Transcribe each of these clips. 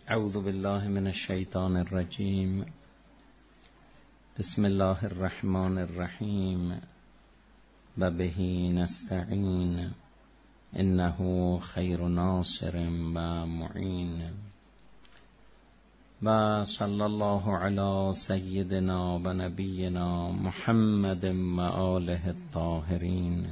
اعوذ بالله من الشیطان الرجیم. بسم الله الرحمن الرحیم و به نستعین انه خیر ناصر و معین و صلی الله علی سیدنا و نبینا محمد و آله الطاهرین.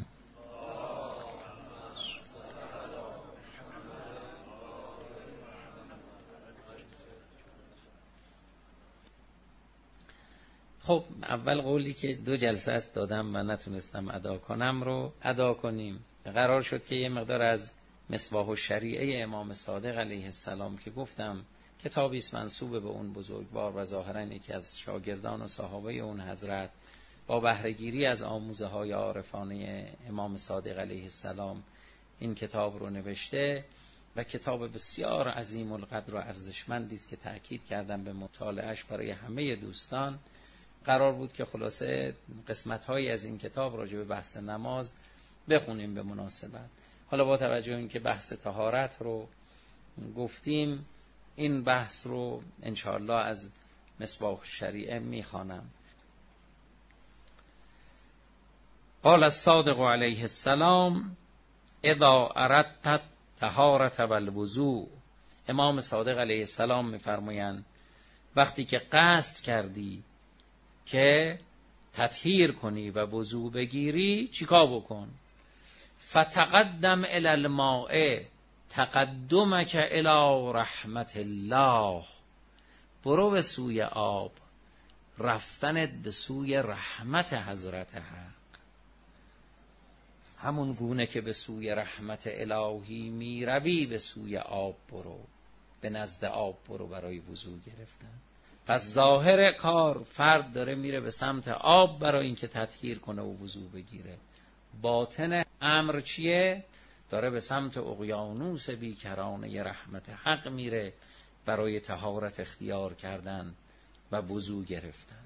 خب اول قولی که 2 جلسه است دادم و نتونستم ادا کنم رو ادا کنیم. قرار شد که یه مقدار از مصباح الشریعه امام صادق علیه السلام که گفتم کتابی است منسوب به اون بزرگوار و ظاهراً یکی از شاگردان و صحابه اون حضرت، با بهره‌گیری از آموزه های عارفانه امام صادق علیه السلام این کتاب رو نوشته و کتاب بسیار عظیم القدر و ارزشمندی است که تأکید کردم به مطالعهش برای همه دوستان. قرار بود که خلاصه قسمت‌هایی از این کتاب راجع به بحث نماز بخونیم به مناسبت. حالا با توجه به اینکه بحث طهارت رو گفتیم، این بحث رو انشاءالله از مصباح الشریعه میخوانم. قال الصادق علیه السلام اذا اردت طهارت و الوضوء. امام صادق علیه السلام میفرمایند وقتی که قصد کردی که تطهیر کنی و وضو بگیری چیکار بکن؟ فتقدم الی الماء تقدمک الی رحمت الله. برو به سوی آب، رفتنت به سوی رحمت حضرت حق. همون گونه که به سوی رحمت الهی می روی به سوی آب برو، به نزد آب برو برای وضو گرفتن. پس ظاهر کار فرد داره میره به سمت آب برای اینکه تطهیر کنه و وضو بگیره. باطن امر چیه؟ داره به سمت اقیانوس بیکرانه رحمت حق میره برای طهارت اختیار کردن و وضو گرفتن.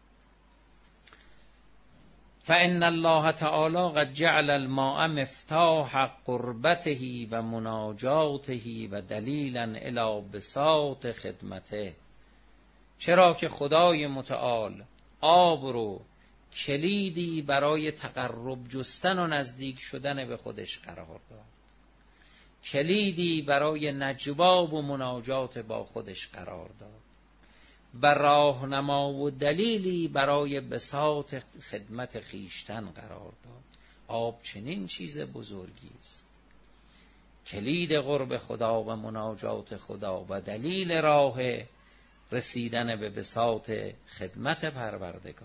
فإن الله تعالی قد جعل الماء مفتاح قربته و مناجاته و دلیلا الی بساط خدمته. چرا که خدای متعال آب رو کلیدی برای تقرب جستن و نزدیک شدن به خودش قرار داد، کلیدی برای نجوا و مناجات با خودش قرار داد و راهنما و دلیلی برای بساط خدمت خیشتن قرار داد. آب چنین چیز بزرگی است، کلید قرب خدا و مناجات خدا و دلیل راه رسیدن به بساط خدمت پروردگار.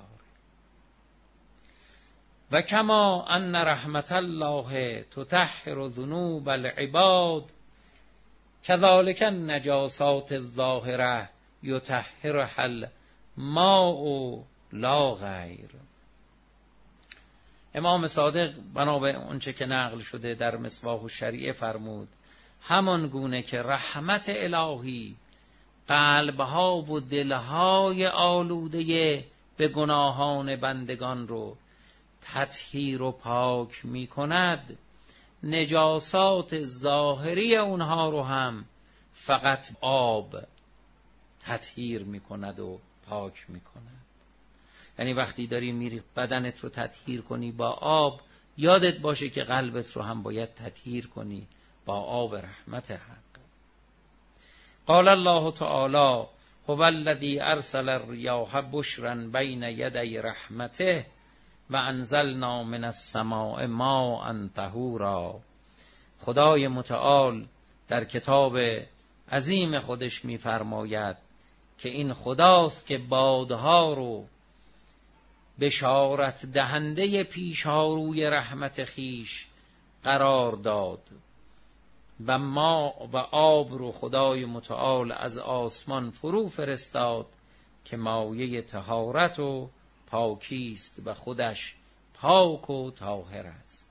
و کما ان رحمت الله تطهر ذنوب العباد کذالک النجاسات الظاهره یطهرها الماء لا غیر. امام صادق بنا به اونچه که نقل شده در مصباح الشریعه فرمود همان گونه که رحمت الهی قلبها و دلهای آلوده به گناهان بندگان رو تطهیر و پاک می کند، نجاسات ظاهری اونها رو هم فقط آب تطهیر می کند و پاک می کند. یعنی وقتی داری میری بدنت رو تطهیر کنی با آب، یادت باشه که قلبت رو هم باید تطهیر کنی با آب رحمت حق. قال الله تعالی هو الذی ارسل الریاح بشرا بین یدی رحمته و انزلنا من السماء ماء طهورا. خدای متعال در کتاب عظیم خودش می‌فرماید که این خداست که بادها رو بشارت دهنده پیش‌ها-روی رحمت خیش قرار داد و ما و آب رو خدای متعال از آسمان فرو فرستاد که مایه طهارت و پاکی است و خودش پاک و طاهر است.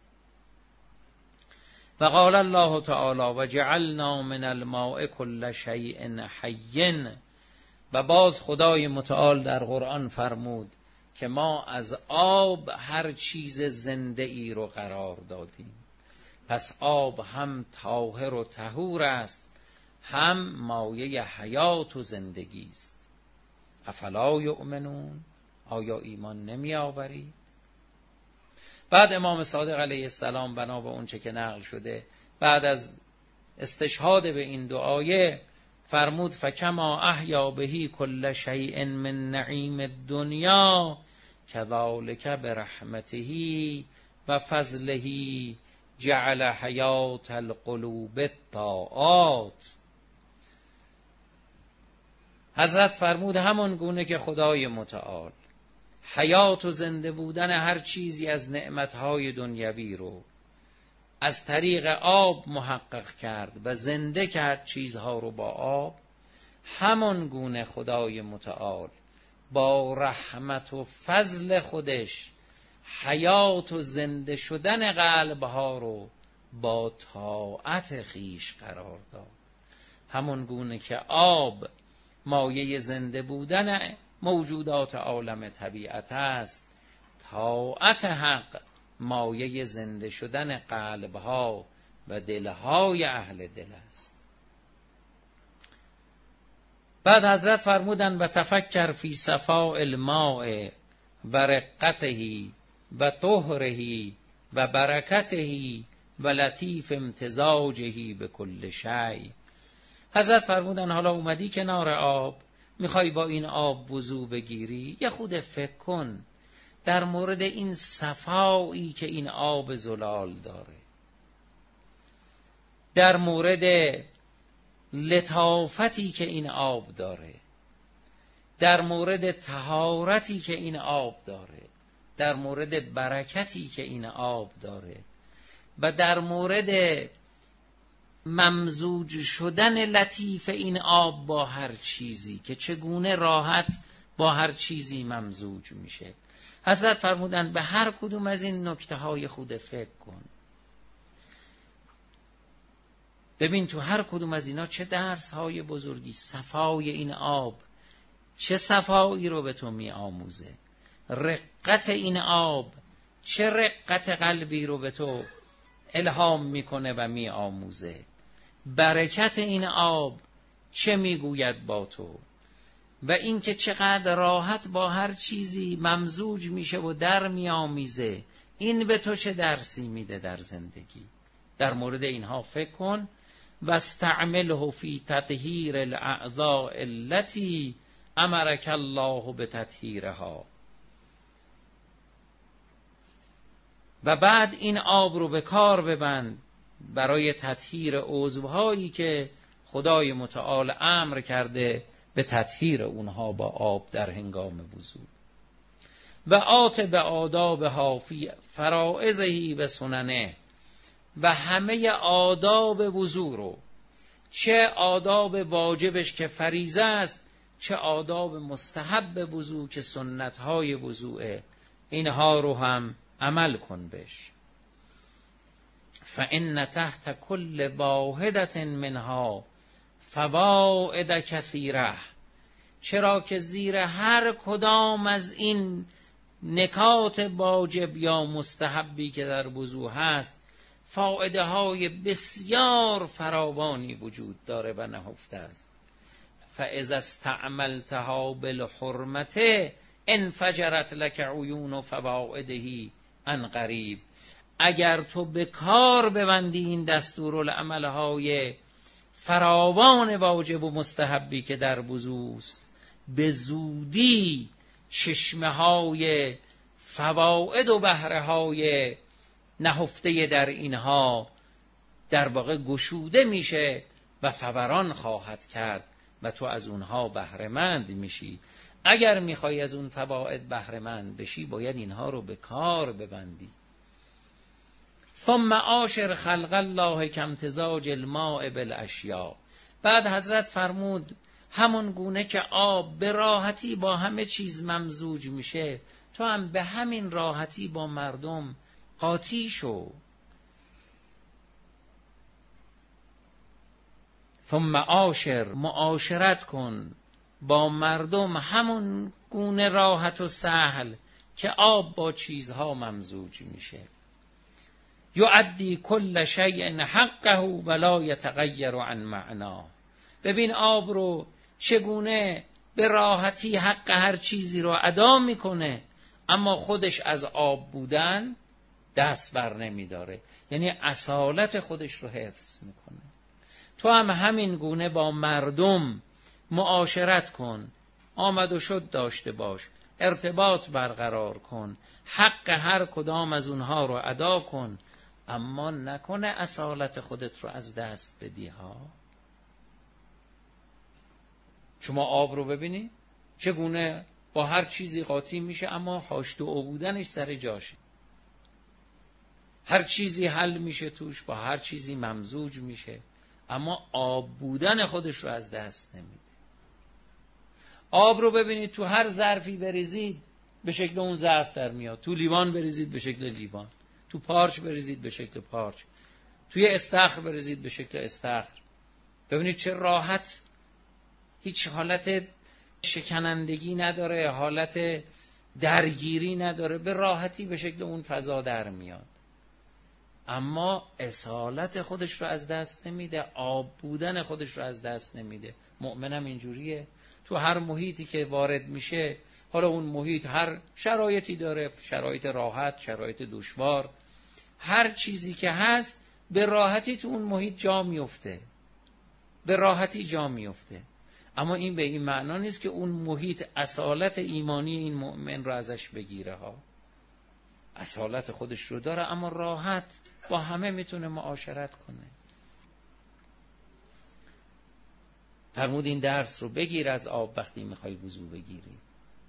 و قال الله تعالی و جعلنا من الماء کل شیء حی. و باز خدای متعال در قرآن فرمود که ما از آب هر چیز زنده ای رو قرار دادیم. پس آب هم طاهر و طهور است، هم مایه حیات و زندگی است. افلا یؤمنون، آیا ایمان نمی آورید؟ بعد امام صادق علیه السلام بنا به اون چه که نقل شده بعد از استشهاد به این دو آیه فرمود فکما احیا بهی کل شیء من نعیم الدنیا کذالک برحمته و فضله جعل حیات القلوب الطاعات. حضرت فرمود همان گونه که خدای متعال حیات و زنده بودن هر چیزی از نعمتهای دنیوی رو از طریق آب محقق کرد و زنده کرد چیزها رو با آب، همان گونه خدای متعال با رحمت و فضل خودش حیات و زنده شدن قلبها رو با طاعت خیش قرار داد. همون گونه که آب مایه زنده بودن موجودات عالم طبیعت است، طاعت حق مایه زنده شدن قلبها و دلهای اهل دل است. بعد حضرت فرمودند و تفکر فی صفاء الماء و رقته و طهره و برکته و لطیف امتزاجه به کل شیء. حضرت فرمودن حالا اومدی کنار آب، میخوای با این آب وضو بگیری، یه خود فکر کن در مورد این صفایی که این آب زلال داره، در مورد لطافتی که این آب داره، در مورد طهارتی که این آب داره، در مورد برکتی که این آب داره و در مورد ممزوج شدن لطیف این آب با هر چیزی که چگونه راحت با هر چیزی ممزوج میشه. حضرت فرمودند به هر کدوم از این نکته های خود فکر کن، ببین تو هر کدوم از اینا چه درس های بزرگی، صفای این آب چه صفایی رو به تو می آموزه، رقت این آب چه رقت قلبی رو به تو الهام میکنه و می آموزه، برکت این آب چه میگوید با تو و این که چقدر راحت با هر چیزی ممزوج میشه و در میآمیزه، این به تو چه درسی میده در زندگی. در مورد اینها فکر کن و استعمله فی تطهیر الاعضاء التي امرک الله بتطهیرها. و بعد این آب رو به کار ببند برای تطهیر عضوهایی که خدای متعال امر کرده به تطهیر اونها با آب در هنگام وضو. و آت به آدابها فی فرائضه و سننه، و همه آداب وضو رو، چه آداب واجبش که فریضه است، چه آداب مستحب وضو که سنتهای وضوئه، اینها رو هم عمل کن بش. فإن تحت كل واحدة منها فوائد کثیره، چرا که زیر هر کدام از این نکات واجب یا مستحبی که در وضو هست فائده های بسیار فراوانی وجود داره و نهفته است. فاذا استعملتها بالحرمت انفجرت لك عیون فوائده عن قریب. اگر تو به کار ببندی این دستورالعمل‌های فراوان واجب و مستحبی که در وضوست، به زودی چشمه‌های فواید و بهره‌های نهفته در اینها در واقع گشوده میشه و فوران خواهد کرد و تو از اونها بهره‌مند میشی. اگر میخوای از اون فواید بهره‌مند بشی باید اینها رو به کار ببندی. ثم عاشر خلق الله کامتزاج الماء بالاشیاء. بعد حضرت فرمود همون گونه که آب به راحتی با همه چیز ممزوج میشه، تو هم به همین راحتی با مردم قاطی شو. ثم عاشر، معاشرت کن با مردم همون گونه راحت و سهل که آب با چیزها ممزوج میشه. یؤدی کل شیء حقه ولا یتغیر عن معناه. ببین آب رو چگونه به راحتی حق هر چیزی رو ادا میکنه، اما خودش از آب بودن دست بر نمیداره، یعنی اصالت خودش رو حفظ میکنه. تو هم همین گونه با مردم معاشرت کن، آمد و شد داشته باش، ارتباط برقرار کن، حق هر کدام از اونها رو ادا کن، اما نکنه اصالت خودت رو از دست بدی ها. شما آب رو ببینی چگونه با هر چیزی قاطی میشه، اما هاشتو بودنش سر جاشه. هر چیزی حل میشه توش، با هر چیزی ممزوج میشه، اما آب بودن خودش رو از دست نمیده. آب رو ببینید تو هر ظرفی بریزید به شکل اون ظرف در میاد، تو لیوان بریزید به شکل لیوان، تو پارچ بریزید به شکل پارچ، توی استخر بریزید به شکل استخر. ببینید چه راحت، هیچ حالت شکنندگی نداره، حالت درگیری نداره، به راحتی به شکل اون فضا در میاد، اما اصالت خودش رو از دست نمیده، آب بودن خودش رو از دست نمیده. مؤمنم اینجوریه، تو هر محیطی که وارد میشه، حالا اون محیط هر شرایطی داره، شرایط راحت، شرایط دشوار، هر چیزی که هست به راحتی تو اون محیط جا میفته، به راحتی جا میفته. اما این به این معنا نیست که اون محیط اصالت ایمانی این مؤمن رو ازش بگیره ها. اصالت خودش رو داره، اما راحت با همه میتونه معاشرت کنه. فرمود این درس رو بگیر از آب وقتی میخوای وضو بگیری.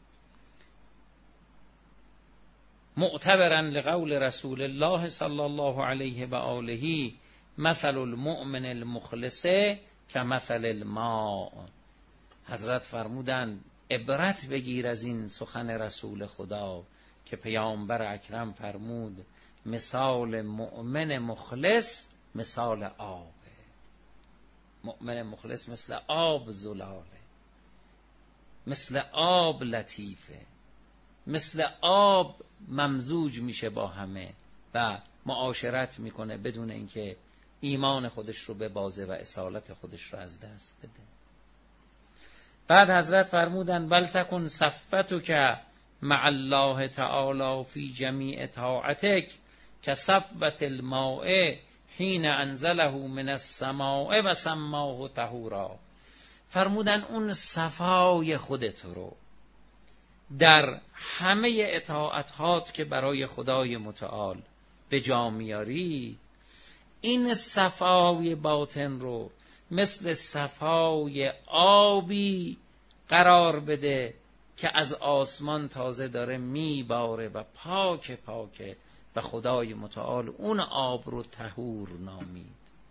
معتبرا لقول رسول الله صلی الله علیه و آله مثل المؤمن المخلص کمثل الماء. حضرت فرمودن عبرت بگیر از این سخن رسول خدا که پیامبر اکرم فرمود مثال مؤمن مخلص مثال آب. مؤمن مخلص مثل آب زلاله، مثل آب لطیفه، مثل آب ممزوج میشه با همه و معاشرت میکنه بدون اینکه ایمان خودش رو ببازه و اصالت خودش رو از دست بده. بعد حضرت فرمودن بل تکن صفتک مع الله تعالی فی جمیع طاعتک کصفوة الماء حین انزله من السماء و سماه طهورا. فرمودن اون صفای خودت رو در همه اطاعتات که برای خدای متعال به جا میاری، این صفای باطن رو مثل صفای آبی قرار بده که از آسمان تازه داره میباره و پاک پاکه و خدای متعال اون آب رو طهور نامید.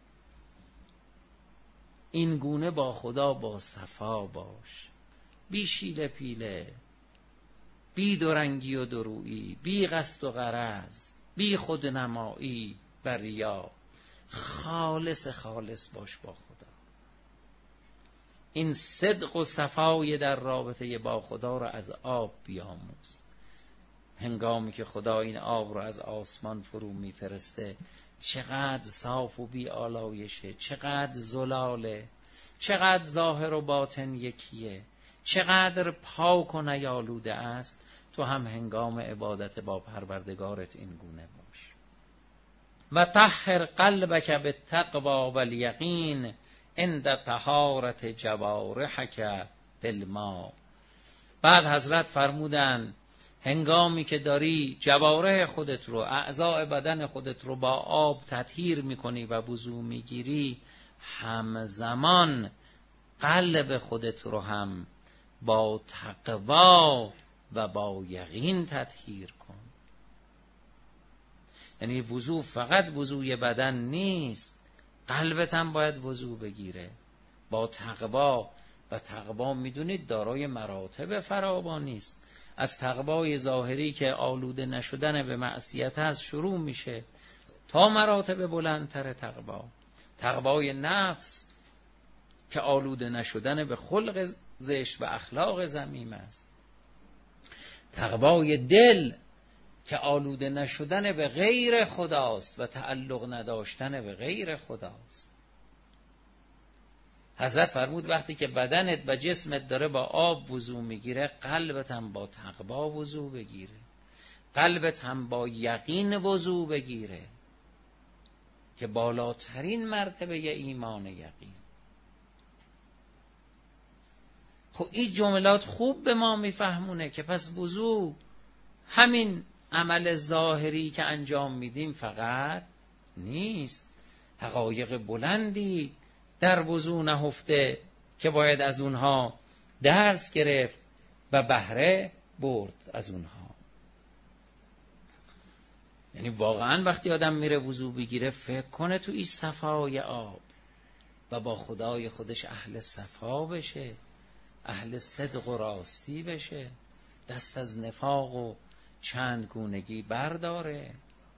این گونه با خدا با صفا باش، بی شیله پیله، بی دورنگی و درویی، بی قصد و غرض، بی خودنمایی و ریا، خالص خالص باش با خدا. این صدق و صفای در رابطه با خدا رو از آب بیاموز. هنگامی که خدا این آب رو از آسمان فرو میفرسته چقدر صاف و بی آلایشه، چقدر زلاله، چقدر ظاهر و باطن یکیه، چقدر پاک و نیالوده است. تو هم هنگام عبادت با پروردگارت این گونه باش. و طهر قلبک بالتقوی والیقین عند طهارت جوارحک بالماء. بعد حضرت فرمودن هنگامی که داری جوارح خودت رو، اعضاء بدن خودت رو با آب تطهیر میکنی و وضو میگیری، همزمان قلب خودت رو هم با تقوا و با یقین تطهیر کن. یعنی وضو فقط وضوی بدن نیست، قلبت هم باید وضو بگیره با تقوا. و تقوا میدونید دارای مراتب فراوانی است. از تقوای ظاهری که آلوده نشدن به معصیت هست شروع میشه تا مراتب بلندتر تقوا. تقوای نفس که آلوده نشدن به خلق زشت و اخلاق ذمیم است. تقوای دل که آلوده نشدن به غیر خداست و تعلق نداشتن به غیر خداست. حضرت فرمود وقتی که بدنت و جسمت داره با آب وضو میگیره، قلبت هم با تقوا وضو بگیره، قلبت هم با یقین وضو بگیره که بالاترین مرتبه ایمان یقین. خب این جملات خوب به ما میفهمونه که پس وضو همین عمل ظاهری که انجام میدیم فقط نیست، حقایق بلندی در وضو نهفته که باید از اونها درس گرفت و بهره برد از اونها. یعنی واقعا وقتی آدم میره وضو بگیره فکر کنه تو این صفای آب و با خدای خودش اهل صفا بشه، اهل صدق و راستی بشه، دست از نفاق و چند گونگی برداره.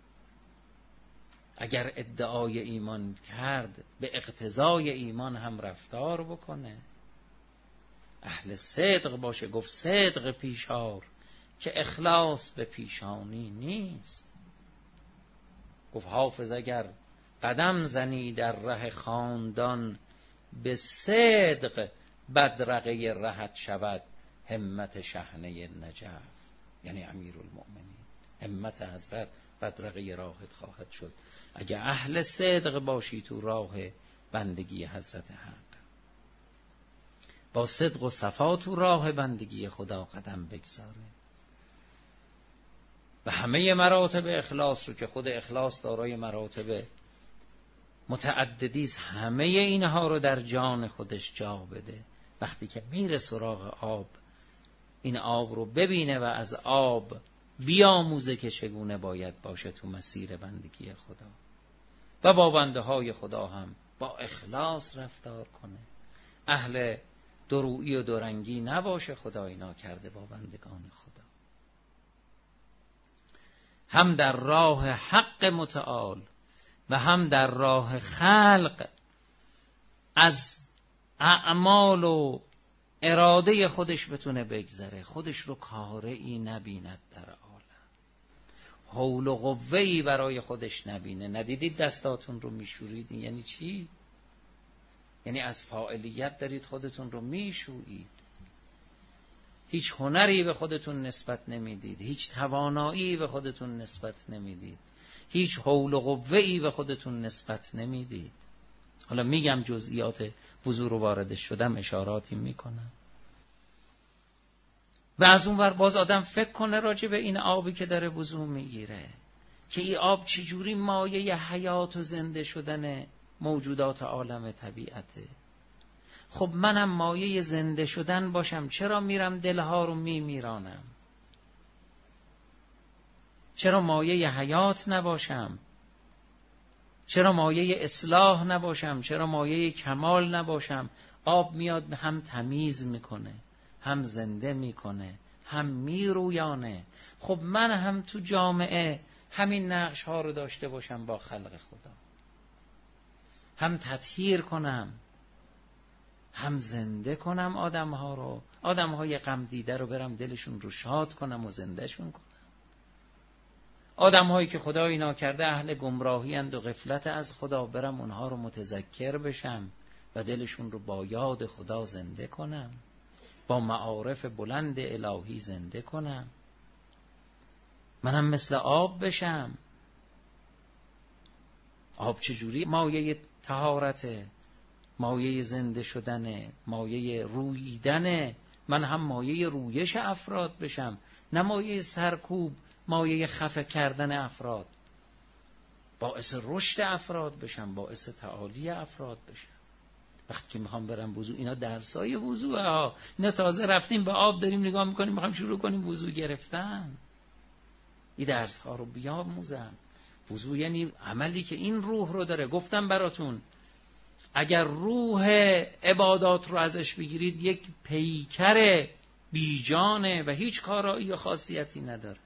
اگر ادعای ایمان کرد به اقتضای ایمان هم رفتار بکنه، اهل صدق باشه. گفت صدق پیشار که اخلاص به پیشانی نیست. گفت حافظ اگر قدم زنی در ره خاندان، به صدق بدرقه رهت شود همت شحنه نجف. یعنی امیرالمؤمنین، همت حضرت بدرقه راهت خواهد شد اگه اهل صدق باشی تو راه بندگی حضرت حق، با صدق و صفا تو راه بندگی خدا قدم بگذاره. و همه مراتب اخلاص رو که خود اخلاص دارای مراتب متعددی است، همه اینها رو در جان خودش جا بده. وقتی که میره سراغ آب، این آب رو ببینه و از آب بیاموزه که چگونه باید باشه تو مسیر بندگی خدا و با بنده های خدا هم با اخلاص رفتار کنه، اهل درویی و دورنگی نباشه. خدای ناکرده با بندگان خدا هم در راه حق متعال و هم در راه خلق از اعمال و اراده خودش بتونه بگذره، خودش رو کاری نبیند در عالم، حول و قوه‌ای برای خودش نبینه. ندیدید دستاتون رو میشورید؟ یعنی چی؟ یعنی از فاعلیت دارید خودتون رو میشویید، هیچ هنری به خودتون نسبت نمیدید، هیچ توانایی به خودتون نسبت نمیدید، هیچ حول و قوه‌ای به خودتون نسبت نمیدید. حالا میگم جزئیات وضو رو وارد شدم اشاراتی میکنم. و از اون ور باز آدم فکر کنه راجع به این آبی که داره وضو میگیره که این آب چجوری مایه حیات و زنده شدن موجودات عالم طبیعته. خب منم مایه زنده شدن باشم، چرا میرم دلها رو میمیرانم؟ چرا مایه حیات نباشم؟ چرا مایه اصلاح نباشم؟ چرا مایه کمال نباشم؟ آب میاد هم تمیز میکنه، هم زنده میکنه، هم میرویانه. خب من هم تو جامعه همین نقش ها رو داشته باشم با خلق خدا، هم تطهیر کنم، هم زنده کنم آدم ها رو، آدم های غم دیده رو برم دلشون رو شاد کنم و زندهشون کنم. آدم هایی که خدایی ناکرده اهل گمراهی اند و غفلت از خدا، برم اونها رو متذکر بشم و دلشون رو با یاد خدا زنده کنم، با معارف بلند الهی زنده کنم. منم مثل آب بشم. آب چجوری مایه طهارته، مایه زنده شدنه، مایه رویدنه. من هم مایه رویش افراد بشم، نه مایه سرکوب، مایه خفه کردن افراد. باعث رشد افراد بشم، باعث تعالی افراد بشم. وقتی که میخوام برم وضو، اینا درسای وضوء ها، اینا تازه رفتیم به آب داریم نگاه میکنیم، میخوام شروع کنیم وضو گرفتن. این درس ها رو بیاموزم. وضو یعنی عملی که این روح رو داره. گفتم براتون اگر روح عبادات رو ازش بگیرید یک پیکر بیجانه و هیچ کارایی و خاصیتی نداره.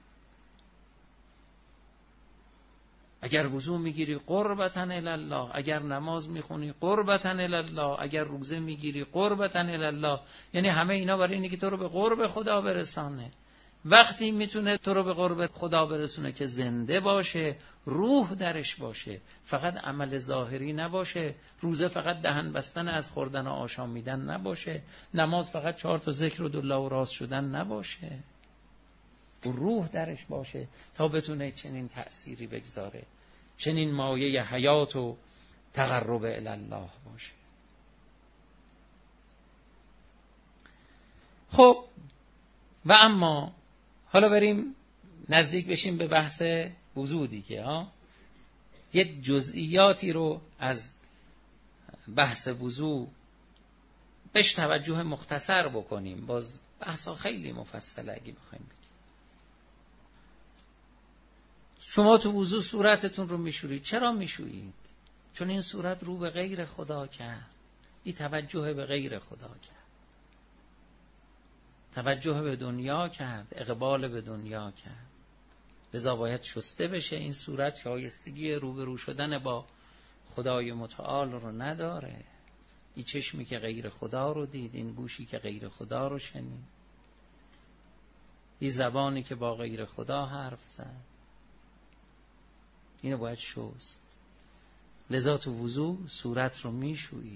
اگر وضو میگیری قربتاً الله، اگر نماز میخونی قربتاً الله، اگر روزه میگیری قربتاً الله، یعنی همه اینا برای اینه که تو رو به قرب خدا برسانه. وقتی میتونه تو رو به قرب خدا برسونه که زنده باشه، روح درش باشه، فقط عمل ظاهری نباشه، روزه فقط دهن بستن از خوردن و آشامیدن نباشه، نماز فقط 4 تا ذکر و دلا و راست شدن نباشه، روح درش باشه تا بتونه چنین تأثیری بگذاره، چنین مایه حیات و تقرب الی الله باشه. خب و اما حالا بریم نزدیک بشیم به بحث وضو دیگه. یه جزئیاتی رو از بحث وضو بهش توجه مختصر بکنیم، باز بحثا خیلی مفصله اگه بخوایم بگیم. شما تو وضو صورتتون رو میشورید. چرا میشورید؟ چون این صورت رو به غیر خدا کرد، این توجه به غیر خدا کرد، توجه به دنیا کرد، اقبال به دنیا کرد، لذا باید شسته بشه. این صورت شایستگی روبرو شدن با خدای متعال رو نداره. این چشمی که غیر خدا رو دید، این گوشی که غیر خدا رو شنید، این زبانی که با غیر خدا حرف زد، اینو باید شست. لذا تو وضو صورت رو میشویید.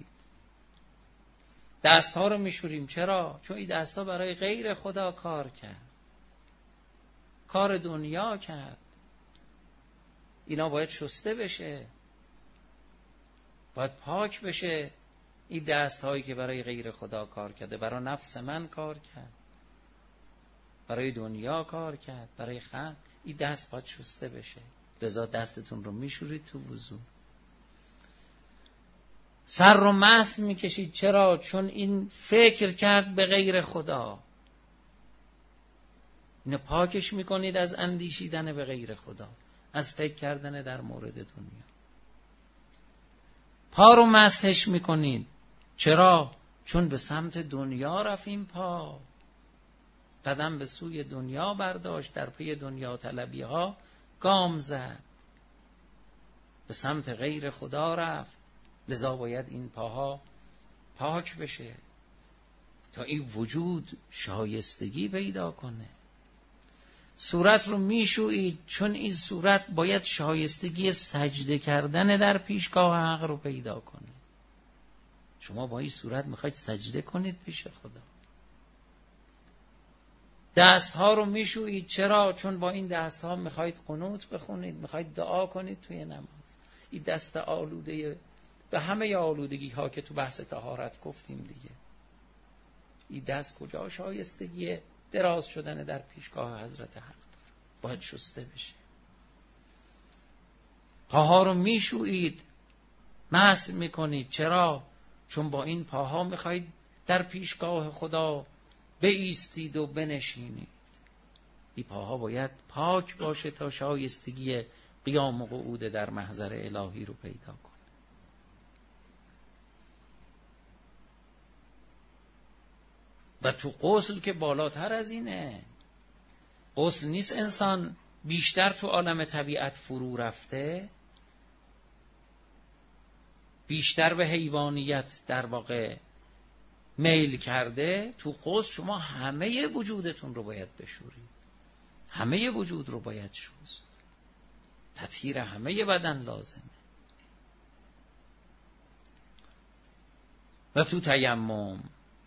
دستها رو میشوریم. چرا؟ چون این دستها برای غیر خدا کار کرد، کار دنیا کرد. اینا باید شسته بشه، باید پاک بشه. این دستهایی که برای غیر خدا کار کرده، برای نفس من کار کرد، برای دنیا کار کرد، برای خلق، این دست باید شسته بشه. لذا دستتون رو میشورید تو وضو. سر رو مسح میکشید. چرا؟ چون این فکر کرد به غیر خدا. اینو پاکش میکنید از اندیشیدن به غیر خدا، از فکر کردن در مورد دنیا. پا رو مسحش میکنید. چرا؟ چون به سمت دنیا رفتیم. پا قدم به سوی دنیا برداشت، در پی دنیا طلبی ها گام زد، به سمت غیر خدا رفت. لذا باید این پاها پاک بشه تا این وجود شایستگی پیدا کنه. صورت رو میشویید چون این صورت باید شایستگی سجده کردن در پیشگاه حق رو پیدا کنه. شما با این صورت میخواید سجده کنید پیش خدا. دستها رو میشویید. چرا؟ چون با این دستها میخواید قنوت بخونید، میخواید دعا کنید توی نماز. این دست آلوده به همه آلودگی ها که تو بحث طهارت گفتیم دیگه. این دست کجا شایستگی دراز شدن در پیشگاه حضرت حق داره؟ باید شسته بشه. پاها رو میشویید، مسح میکنید. چرا؟ چون با این پاها میخواید در پیشگاه خدا بایستید و بنشینید. این پاها باید پاک باشه تا شایستگی قیام و قعود در محضر الهی رو پیدا کنه. و تو غسل که بالاتر از اینه. غسل نیست انسان بیشتر تو عالم طبیعت فرو رفته، بیشتر به حیوانیت در واقع میل کرده. تو غسل شما همه وجودتون رو باید بشورید، همه وجود رو باید شست. تطهیر همه بدن لازمه. و تو تیمم،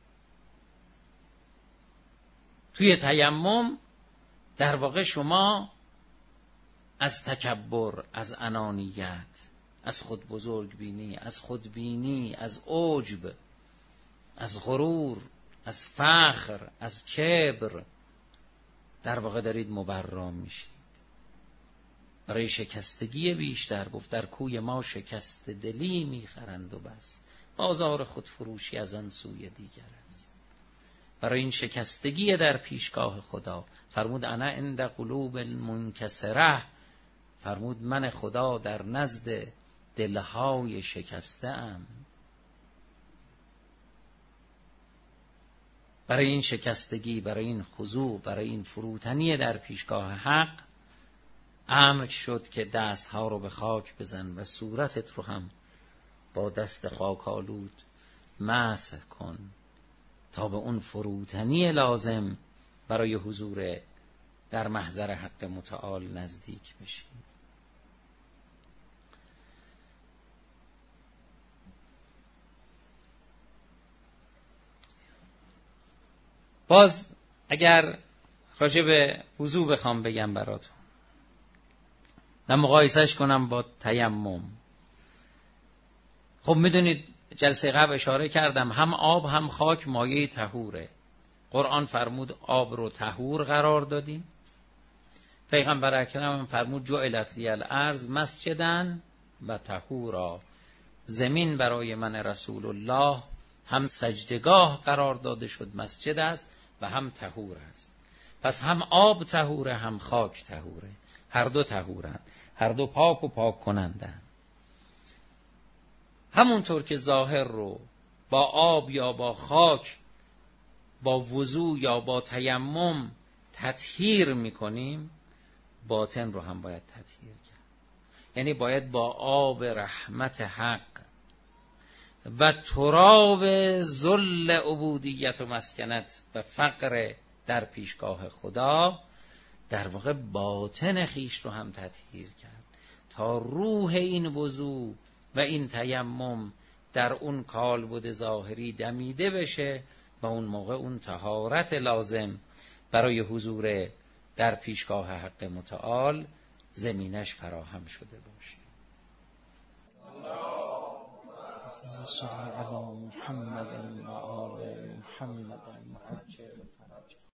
توی تیمم در واقع شما از تکبر، از انانیت، از خود بزرگ بینی، از خودبینی، از عجب، از غرور، از فخر، از کبر در واقع دارید مبرا میشید. برای شکستگی بیشتر گفت در کوی ما شکست دلی میخرند و بس، بازار خودفروشی از آن سوی دیگر است. برای این شکستگی در پیشگاه خدا فرمود انا عند قلوب المنکسره، فرمود من خدا در نزد دلهای شکسته ام. برای این شکستگی، برای این خضوع، برای این فروتنی در پیشگاه حق امر شد که دستها رو به خاک بزن و صورتت رو هم با دست خاک آلود مسح کن تا به اون فروتنی لازم برای حضور در محضر حق متعال نزدیک بشیم. باز اگر راجع به وضو بخوام بگم براتون و مقایسهش کنم با تیمم، خب میدونید جلسه قبل اشاره کردم هم آب هم خاک مایه طهوره. قرآن فرمود آب رو طهور قرار دادیم، پیغمبر اکرم هم فرمود جعلت لی الارض مسجدا و طهورا، زمین برای من رسول الله هم سجدگاه قرار داده شد، مسجد است و هم طهور است. پس هم آب طهوره هم خاک طهوره، هر دو طهورند، هر دو پاک و پاک کنندند. همونطور که ظاهر رو با آب یا با خاک، با وضو یا با تیمم تطهیر میکنیم، باطن رو هم باید تطهیر کرد. یعنی باید با آب رحمت حق و تراب ذل عبودیت و مسکنت و فقر در پیشگاه خدا در واقع باطن خیش رو هم تطهیر کرد تا روح این وضو و این تیمم در اون کالبد ظاهری دمیده بشه و اون موقع اون طهارت لازم برای حضور در پیشگاه حق متعال زمینش فراهم شده باشه. صلی علی محمد و آل محمد.